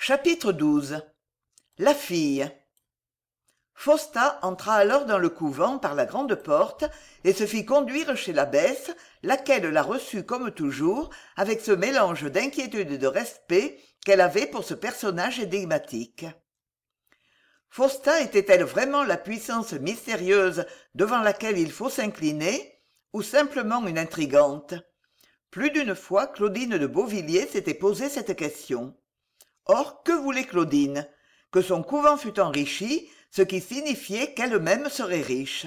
Chapitre XII. La fille. Fausta entra alors dans le couvent par la grande porte et se fit conduire chez l'abbesse, laquelle la reçut comme toujours avec ce mélange d'inquiétude et de respect qu'elle avait pour ce personnage énigmatique. Fausta était-elle vraiment la puissance mystérieuse devant laquelle il faut s'incliner, ou simplement une intrigante? Plus d'une fois Claudine de Beauvilliers s'était posé cette question. Or, que voulait Claudine? Que son couvent fût enrichi, ce qui signifiait qu'elle-même serait riche.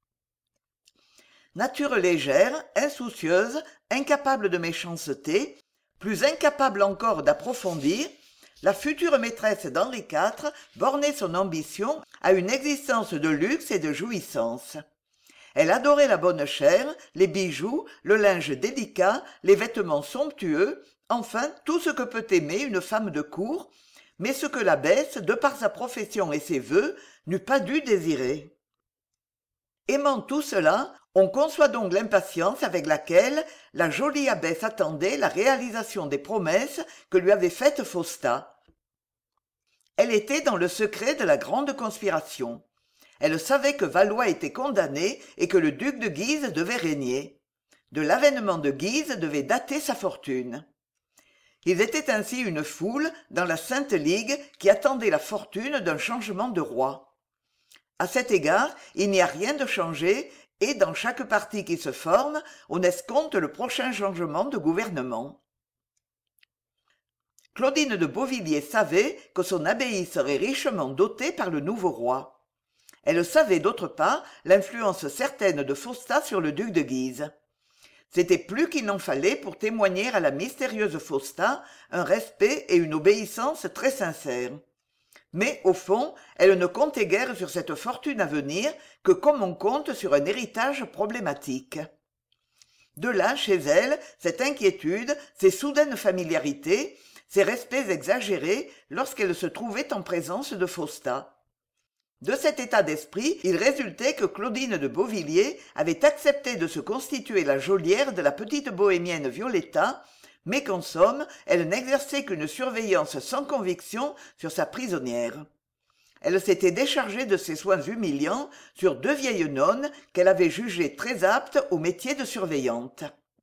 Nature légère, insoucieuse, incapable de méchanceté, plus incapable encore d'approfondir, la future maîtresse d'Henri IV bornait son ambition à une existence de luxe et de jouissance. Elle adorait la bonne chère, les bijoux, le linge délicat, les vêtements somptueux, enfin tout ce que peut aimer une femme de cour, mais ce que l'abbesse, de par sa profession et ses vœux, n'eût pas dû désirer. Aimant tout cela, on conçoit donc l'impatience avec laquelle la jolie abbesse attendait la réalisation des promesses que lui avait faites Fausta. Elle était dans le secret de la grande conspiration. Elle savait que Valois était condamné et que le duc de Guise devait régner. De l'avènement de Guise devait dater sa fortune. Ils étaient ainsi une foule dans la Sainte Ligue qui attendait la fortune d'un changement de roi. À cet égard, il n'y a rien de changé et dans chaque parti qui se forme, on escompte le prochain changement de gouvernement. Claudine de Beauvilliers savait que son abbaye serait richement dotée par le nouveau roi. Elle savait d'autre part l'influence certaine de Fausta sur le duc de Guise. C'était plus qu'il n'en fallait pour témoigner à la mystérieuse Fausta un respect et une obéissance très sincères. Mais, au fond, elle ne comptait guère sur cette fortune à venir que comme on compte sur un héritage problématique. De là, chez elle, cette inquiétude, ces soudaines familiarités, ces respects exagérés lorsqu'elle se trouvait en présence de Fausta. De cet état d'esprit, il résultait que Claudine de Beauvilliers avait accepté de se constituer la geôlière de la petite bohémienne Violetta, mais qu'en somme, elle n'exerçait qu'une surveillance sans conviction sur sa prisonnière. Elle s'était déchargée de ses soins humiliants sur deux vieilles nonnes qu'elle avait jugées très aptes au métier de surveillante.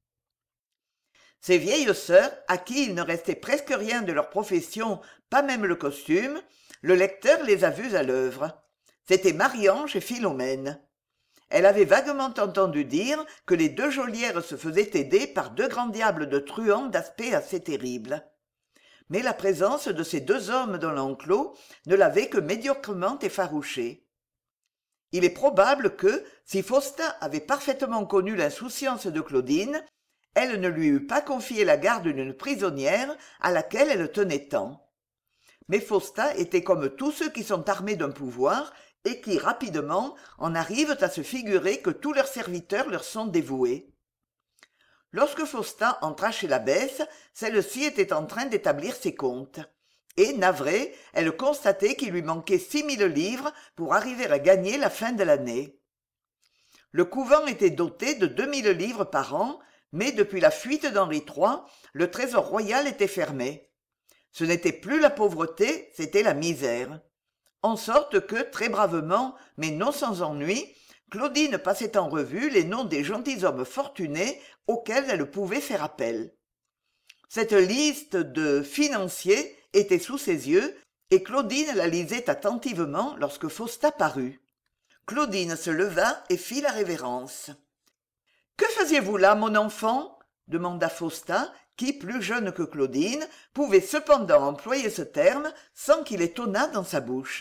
Ces vieilles sœurs, à qui il ne restait presque rien de leur profession, pas même le costume, le lecteur les a vues à l'œuvre. C'étaient Marie-Ange et Philomène. Elle avait vaguement entendu dire que les deux geôlières se faisaient aider par deux grands diables de truands d'aspect assez terrible. Mais la présence de ces deux hommes dans l'enclos ne l'avait que médiocrement effarouchée. Il est probable que, si Fausta avait parfaitement connu l'insouciance de Claudine, elle ne lui eût pas confié la garde d'une prisonnière à laquelle elle tenait tant. Mais Fausta était comme tous ceux qui sont armés d'un pouvoir et qui, rapidement, en arrivent à se figurer que tous leurs serviteurs leur sont dévoués. Lorsque Fausta entra chez l'abbesse, celle-ci était en train d'établir ses comptes. Et, navrée, elle constatait qu'il lui manquait 6 000 livres pour arriver à gagner la fin de l'année. Le couvent était doté de 2 000 livres par an, mais depuis la fuite d'Henri III, le trésor royal était fermé. Ce n'était plus la pauvreté, c'était la misère. En sorte que, très bravement, mais non sans ennui, Claudine passait en revue les noms des gentilshommes fortunés auxquels elle pouvait faire appel. Cette liste de financiers était sous ses yeux, et Claudine la lisait attentivement lorsque Fausta parut. Claudine se leva et fit la révérence. « Que faisiez-vous là, mon enfant ?» demanda Fausta, qui, plus jeune que Claudine, pouvait cependant employer ce terme sans qu'il étonnât dans sa bouche.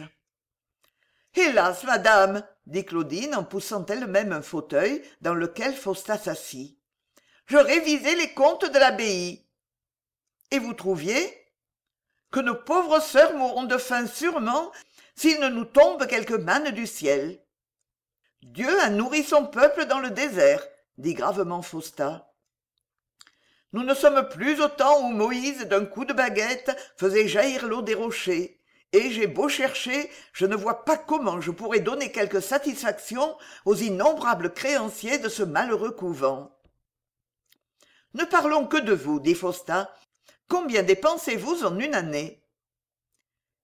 « Hélas, madame !» dit Claudine en poussant elle-même un fauteuil dans lequel Fausta s'assit. « Je révisais les comptes de l'abbaye. »« Et vous trouviez ?»« Que nos pauvres sœurs mourront de faim sûrement s'il ne nous tombe quelque manne du ciel. »« Dieu a nourri son peuple dans le désert, » dit gravement Fausta. Nous ne sommes plus au temps où Moïse, d'un coup de baguette, faisait jaillir l'eau des rochers. Et j'ai beau chercher, je ne vois pas comment je pourrais donner quelque satisfaction aux innombrables créanciers de ce malheureux couvent. Ne parlons que de vous, dit Fausta. Combien dépensez-vous en une année ?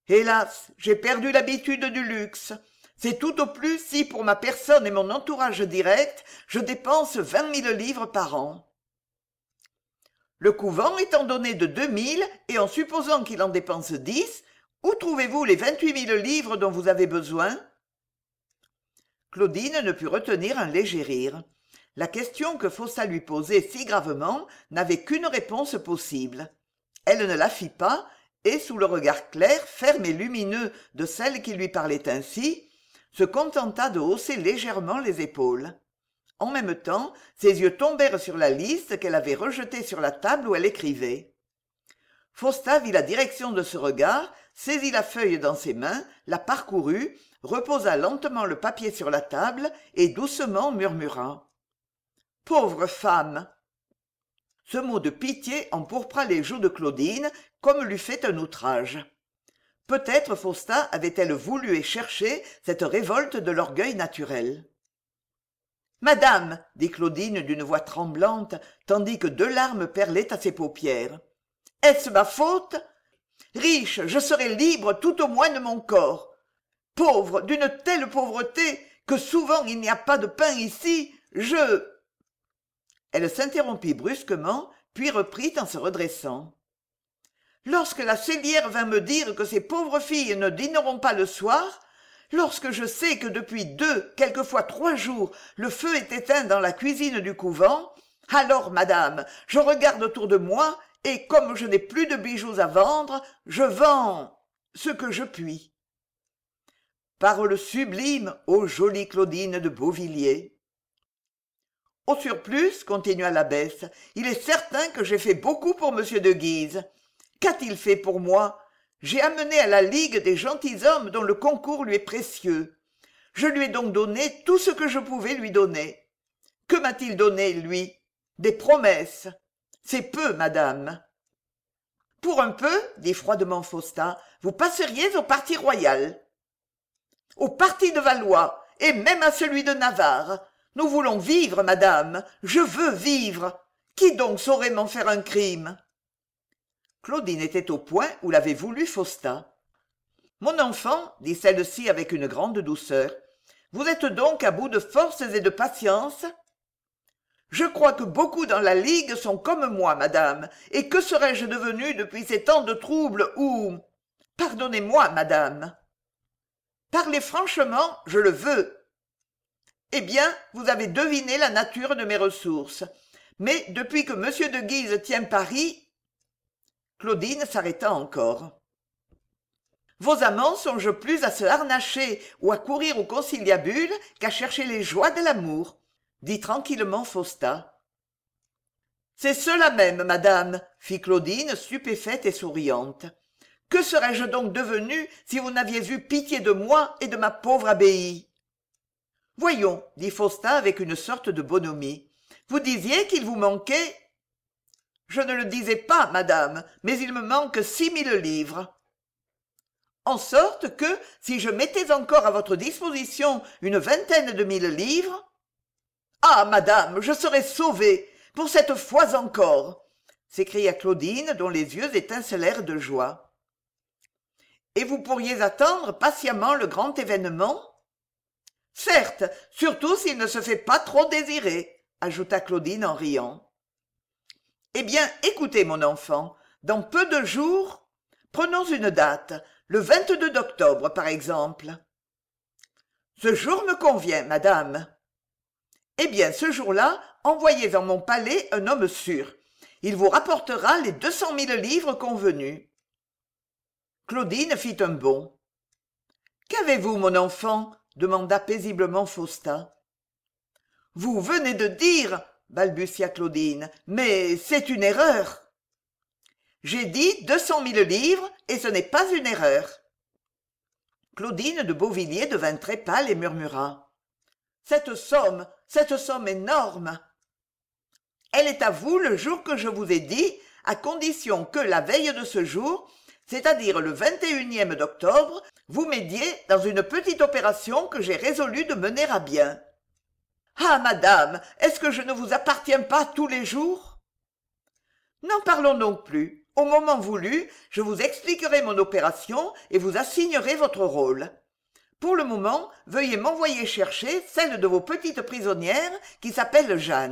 Hélas, j'ai perdu l'habitude du luxe. C'est tout au plus si, pour ma personne et mon entourage direct, je dépense 20 000 livres par an. Le couvent étant donné de 2 000, et en supposant qu'il en dépense 10, où trouvez-vous les 28 000 livres dont vous avez besoin? Claudine ne put retenir un léger rire. La question que Faustat lui posait si gravement n'avait qu'une réponse possible. Elle ne la fit pas, et sous le regard clair, ferme et lumineux de celle qui lui parlait ainsi, se contenta de hausser légèrement les épaules. En même temps, ses yeux tombèrent sur la liste qu'elle avait rejetée sur la table où elle écrivait. Faustat vit la direction de ce regard, saisit la feuille dans ses mains, la parcourut, reposa lentement le papier sur la table et doucement murmura. « Pauvre femme !» Ce mot de pitié empourpra les joues de Claudine comme l'eût fait un outrage. Peut-être Faustat avait-elle voulu et cherché cette révolte de l'orgueil naturel. « Madame, dit Claudine d'une voix tremblante, tandis que 2 larmes perlaient à ses paupières, est-ce ma faute? Riche, je serais libre tout au moins de mon corps. Pauvre, d'une telle pauvreté que souvent il n'y a pas de pain ici, je... » Elle s'interrompit brusquement, puis reprit en se redressant. « Lorsque la cellière vint me dire que ces pauvres filles ne dîneront pas le soir, lorsque je sais que depuis 2, quelquefois 3 jours, le feu est éteint dans la cuisine du couvent, alors, madame, je regarde autour de moi, et comme je n'ai plus de bijoux à vendre, je vends ce que je puis. » Parole sublime, ô jolie Claudine de Beauvilliers. Au surplus, continua l'abbesse, il est certain que j'ai fait beaucoup pour monsieur de Guise. Qu'a-t-il fait pour moi? J'ai amené à la Ligue des gentilshommes dont le concours lui est précieux. Je lui ai donc donné tout ce que je pouvais lui donner. Que m'a-t-il donné, lui? Des promesses. C'est peu, madame. Pour un peu, dit froidement Faustat, vous passeriez au parti royal. Au parti de Valois, et même à celui de Navarre. Nous voulons vivre, madame. Je veux vivre. Qui donc saurait m'en faire un crime? Claudine était au point où l'avait voulu Faustat. Mon enfant, dit celle-ci avec une grande douceur, vous êtes donc à bout de forces et de patience? Je crois que beaucoup dans la Ligue sont comme moi, madame, et que serais-je devenu depuis ces temps de troubles où... Pardonnez-moi, madame. Parlez franchement, je le veux. Eh bien, vous avez deviné la nature de mes ressources. Mais depuis que M. de Guise tient Paris... Claudine s'arrêta encore. Vos amants songent plus à se harnacher ou à courir au conciliabule qu'à chercher les joies de l'amour, dit tranquillement Faustat. C'est cela même, madame, fit Claudine, stupéfaite et souriante. Que serais-je donc devenue si vous n'aviez eu pitié de moi et de ma pauvre abbaye? Voyons, dit Faustat avec une sorte de bonhomie, vous disiez qu'il vous manquait... Je ne le disais pas, madame, mais il me manque 6 000 livres. En sorte que, si je mettais encore à votre disposition une 20aine de livres... Ah, madame, je serais sauvée, pour cette fois encore, s'écria Claudine, dont les yeux étincelèrent de joie. Et vous pourriez attendre patiemment le grand événement? Certes, surtout s'il ne se fait pas trop désirer, ajouta Claudine en riant. Eh bien, écoutez, mon enfant, dans peu de jours, prenons une date, le 22 d'octobre, par exemple. Ce jour me convient, madame. Eh bien, ce jour-là, envoyez en mon palais un homme sûr. Il vous rapportera les 200 000 livres convenus. Claudine fit un bond. Qu'avez-vous, mon enfant? Demanda paisiblement Faustat. Vous venez de dire, balbutia Claudine, mais c'est une erreur. J'ai dit 200 000 livres, et ce n'est pas une erreur. Claudine de Beauvilliers devint très pâle et murmura. Cette somme énorme. Elle est à vous le jour que je vous ai dit, à condition que la veille de ce jour, c'est-à-dire le 21e d'octobre, vous m'aidiez dans une petite opération que j'ai résolu de mener à bien. Ah, madame, est-ce que je ne vous appartiens pas tous les jours? N'en parlons donc plus. Au moment voulu, je vous expliquerai mon opération et vous assignerai votre rôle. Pour le moment, veuillez m'envoyer chercher celle de vos petites prisonnières qui s'appelle Jeanne. »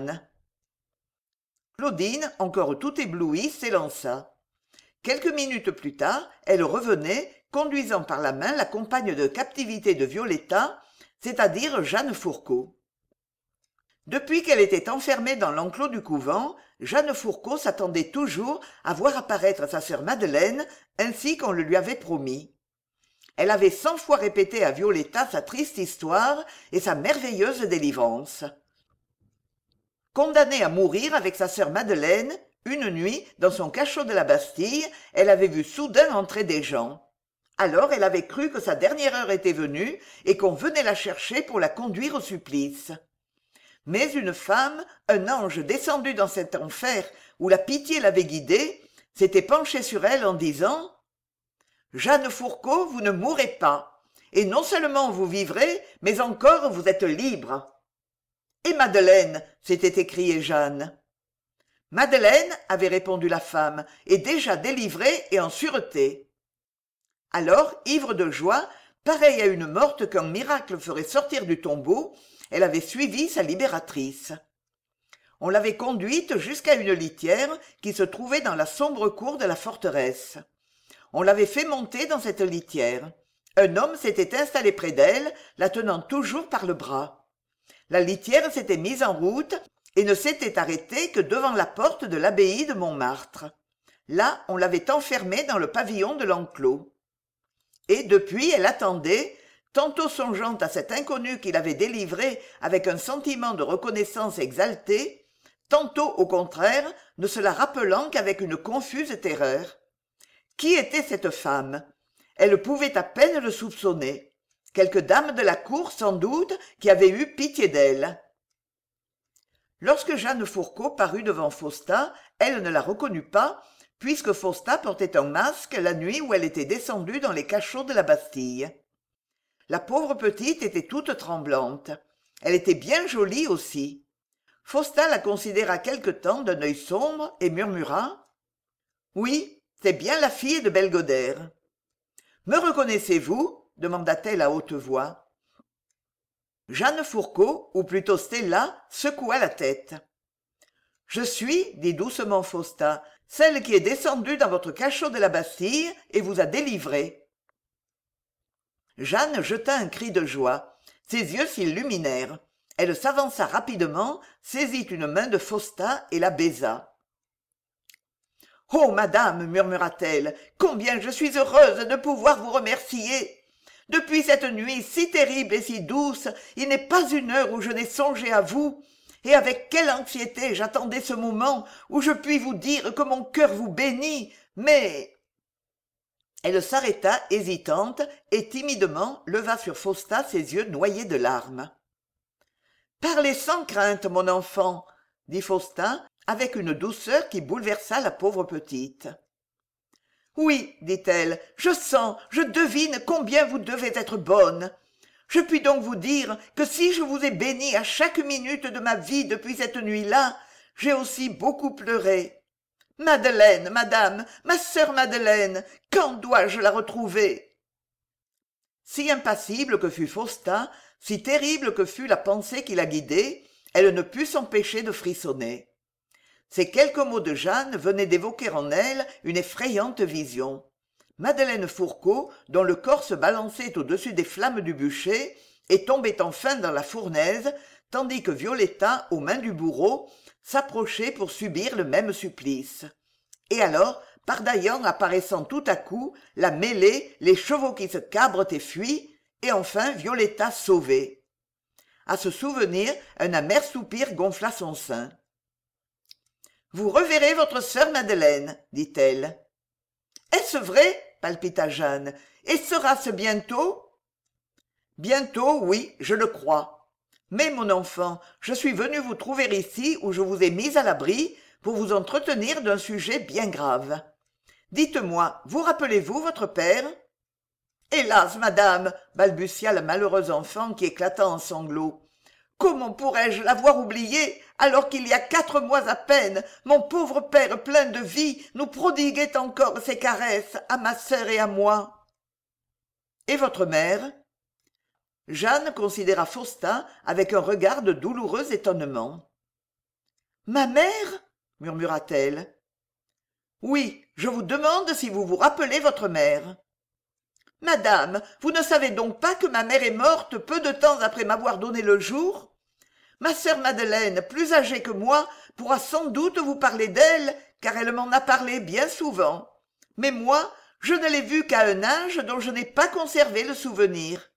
Claudine, encore tout éblouie, s'élança. Quelques minutes plus tard, elle revenait, conduisant par la main la compagne de captivité de Violetta, c'est-à-dire Jeanne Fourcault. Depuis qu'elle était enfermée dans l'enclos du couvent, Jeanne Fourcault s'attendait toujours à voir apparaître sa sœur Madeleine, ainsi qu'on le lui avait promis. Elle avait 100 fois répété à Violetta sa triste histoire et sa merveilleuse délivrance. Condamnée à mourir avec sa sœur Madeleine, une nuit, dans son cachot de la Bastille, elle avait vu soudain entrer des gens. Alors elle avait cru que sa dernière heure était venue et qu'on venait la chercher pour la conduire au supplice. Mais une femme, un ange descendu dans cet enfer où la pitié l'avait guidée, s'était penchée sur elle en disant « Jeanne Fourcault, vous ne mourrez pas, et non seulement vous vivrez, mais encore vous êtes libre. » « Et Madeleine ?» s'était écriée Jeanne. Madeleine, avait répondu la femme, est déjà délivrée et en sûreté. Alors, ivre de joie, pareille à une morte qu'un miracle ferait sortir du tombeau, elle avait suivi sa libératrice. On l'avait conduite jusqu'à une litière qui se trouvait dans la sombre cour de la forteresse. On l'avait fait monter dans cette litière. Un homme s'était installé près d'elle, la tenant toujours par le bras. La litière s'était mise en route et ne s'était arrêtée que devant la porte de l'abbaye de Montmartre. Là, on l'avait enfermée dans le pavillon de l'enclos. Et depuis, elle attendait, tantôt songeant à cet inconnu qui l'avait délivrée avec un sentiment de reconnaissance exalté, tantôt, au contraire, ne se la rappelant qu'avec une confuse terreur. Qui était cette femme? Elle pouvait à peine le soupçonner. Quelque dame de la cour, sans doute, qui avait eu pitié d'elle. Lorsque Jeanne Fourcault parut devant Faustin, elle ne la reconnut pas, puisque Faustin portait un masque la nuit où elle était descendue dans les cachots de la Bastille. La pauvre petite était toute tremblante. Elle était bien jolie aussi. Faustin la considéra quelque temps d'un œil sombre et murmura « Oui, c'est bien la fille de Belgodère. »« Me reconnaissez-vous » demanda-t-elle à haute voix. Jeanne Fourcault, ou plutôt Stella, secoua la tête. « Je suis, dit doucement Faustin, celle qui est descendue dans votre cachot de la Bastille et vous a délivré. » Jeanne jeta un cri de joie. Ses yeux s'illuminèrent. Elle s'avança rapidement, saisit une main de Faustin et la baisa. « Oh, madame, murmura-t-elle, combien je suis heureuse de pouvoir vous remercier. Depuis cette nuit si terrible et si douce, il n'est pas une heure où je n'ai songé à vous, et avec quelle anxiété j'attendais ce moment où je puis vous dire que mon cœur vous bénit, mais... » Elle s'arrêta hésitante et timidement leva sur Faustin ses yeux noyés de larmes. « Parlez sans crainte, mon enfant, » dit Faustin, avec une douceur qui bouleversa la pauvre petite. « Oui, dit-elle, je sens, je devine combien vous devez être bonne. Je puis donc vous dire que si je vous ai bénie à chaque minute de ma vie depuis cette nuit-là, j'ai aussi beaucoup pleuré. Madeleine, madame, ma sœur Madeleine, quand dois-je la retrouver ?» Si impassible que fût Faustin, si terrible que fût la pensée qui la guidait, elle ne put s'empêcher de frissonner. Ces quelques mots de Jeanne venaient d'évoquer en elle une effrayante vision. Madeleine Fourcault, dont le corps se balançait au-dessus des flammes du bûcher, et tombait enfin dans la fournaise, tandis que Violetta, aux mains du bourreau, s'approchait pour subir le même supplice. Et alors, Pardaillan apparaissant tout à coup, la mêlée, les chevaux qui se cabrent et fuient, et enfin Violetta sauvée. À ce souvenir, un amer soupir gonfla son sein. « Vous reverrez votre sœur Madeleine, dit-elle. « Est-ce vrai ?» palpita Jeanne. « Et sera-ce bientôt ?»« Bientôt, oui, je le crois. Mais, mon enfant, je suis venue vous trouver ici où je vous ai mise à l'abri pour vous entretenir d'un sujet bien grave. Dites-moi, vous rappelez-vous votre père ?»« Hélas, madame !» balbutia le malheureux enfant qui éclata en sanglots. Comment pourrais-je l'avoir oublié alors qu'il y a 4 mois à peine, mon pauvre père plein de vie nous prodiguait encore ses caresses à ma sœur et à moi. Et votre mère? Jeanne considéra Faustin avec un regard de douloureux étonnement. Ma mère? murmura-t-elle. Oui, je vous demande si vous vous rappelez votre mère. Madame, vous ne savez donc pas que ma mère est morte peu de temps après m'avoir donné le jour? Ma sœur Madeleine, plus âgée que moi, pourra sans doute vous parler d'elle, car elle m'en a parlé bien souvent. Mais moi, je ne l'ai vue qu'à un âge dont je n'ai pas conservé le souvenir.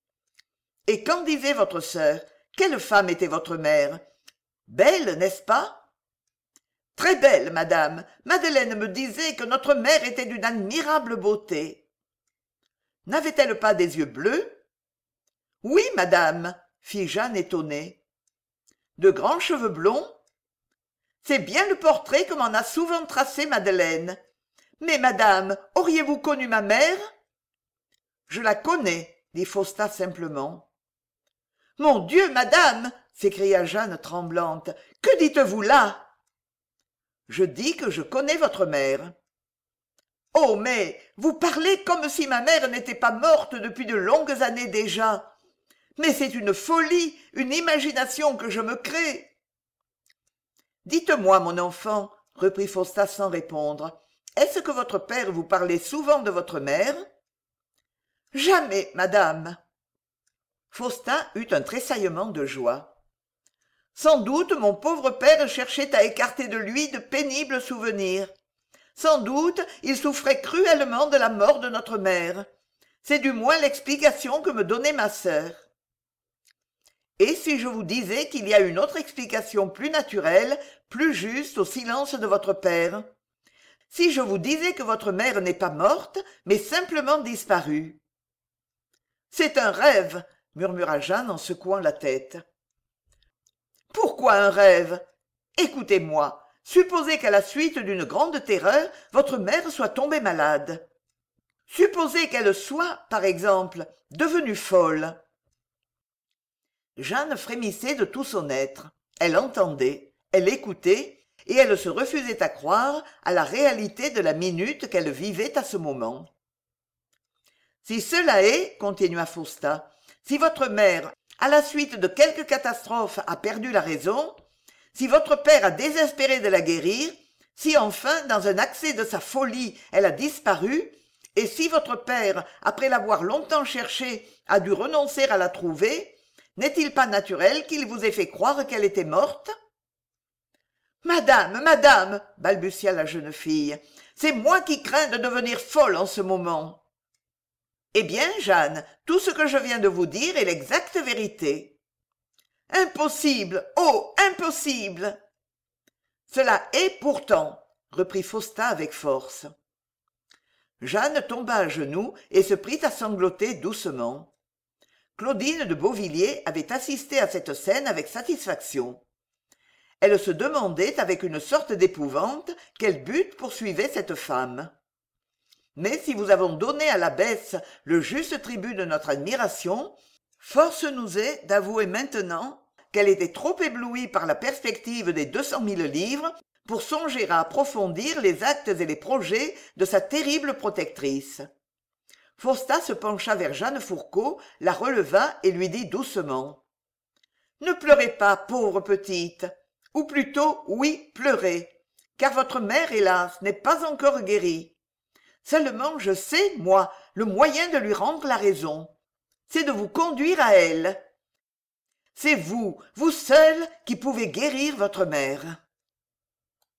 Et qu'en disait votre sœur? Quelle femme était votre mère? Belle, n'est-ce pas? Très belle, madame. Madeleine me disait que notre mère était d'une admirable beauté. N'avait-elle pas des yeux bleus? Oui, madame, fit Jeanne étonnée. De grands cheveux blonds? C'est bien le portrait que m'en a souvent tracé Madeleine. Mais, madame, auriez-vous connu ma mère? Je la connais, dit Faustin simplement. Mon Dieu, madame, s'écria Jeanne tremblante, que dites-vous là? Je dis que je connais votre mère. Oh, mais vous parlez comme si ma mère n'était pas morte depuis de longues années déjà. Mais c'est une folie, une imagination que je me crée. Dites-moi, mon enfant, reprit Faustin sans répondre, est-ce que votre père vous parlait souvent de votre mère? Jamais, madame. Faustin eut un tressaillement de joie. Sans doute mon pauvre père cherchait à écarter de lui de pénibles souvenirs. Sans doute il souffrait cruellement de la mort de notre mère. C'est du moins l'explication que me donnait ma sœur. Et si je vous disais qu'il y a une autre explication plus naturelle, plus juste au silence de votre père? Si je vous disais que votre mère n'est pas morte, mais simplement disparue? C'est un rêve, murmura Jeanne en secouant la tête. Pourquoi un rêve? Écoutez-moi, supposez qu'à la suite d'une grande terreur, votre mère soit tombée malade. Supposez qu'elle soit, par exemple, devenue folle. Jeanne frémissait de tout son être. Elle entendait, elle écoutait, et elle se refusait à croire à la réalité de la minute qu'elle vivait à ce moment. Si cela est, continua Faustin, si votre mère, à la suite de quelque catastrophe, a perdu la raison, si votre père a désespéré de la guérir, si enfin, dans un accès de sa folie, elle a disparu, et si votre père, après l'avoir longtemps cherchée, a dû renoncer à la trouver, n'est-il pas naturel qu'il vous ait fait croire qu'elle était morte? Madame, madame, balbutia la jeune fille, c'est moi qui crains de devenir folle en ce moment. Eh bien, Jeanne, tout ce que je viens de vous dire est l'exacte vérité. Impossible! Oh, impossible! Cela est pourtant, reprit Faustin avec force. Jeanne tomba à genoux et se prit à sangloter doucement. Claudine de Beauvilliers avait assisté à cette scène avec satisfaction. Elle se demandait avec une sorte d'épouvante quel but poursuivait cette femme. Mais si vous avons donné à l'abbesse le juste tribut de notre admiration, force nous est d'avouer maintenant qu'elle était trop éblouie par la perspective des 200 000 livres pour songer à approfondir les actes et les projets de sa terrible protectrice. Faustin se pencha vers Jeanne Fourcault, la releva et lui dit doucement « Ne pleurez pas, pauvre petite, ou plutôt, oui, pleurez, car votre mère, hélas, n'est pas encore guérie. Seulement, je sais, moi, le moyen de lui rendre la raison. C'est de vous conduire à elle. C'est vous, vous seul, qui pouvez guérir votre mère. »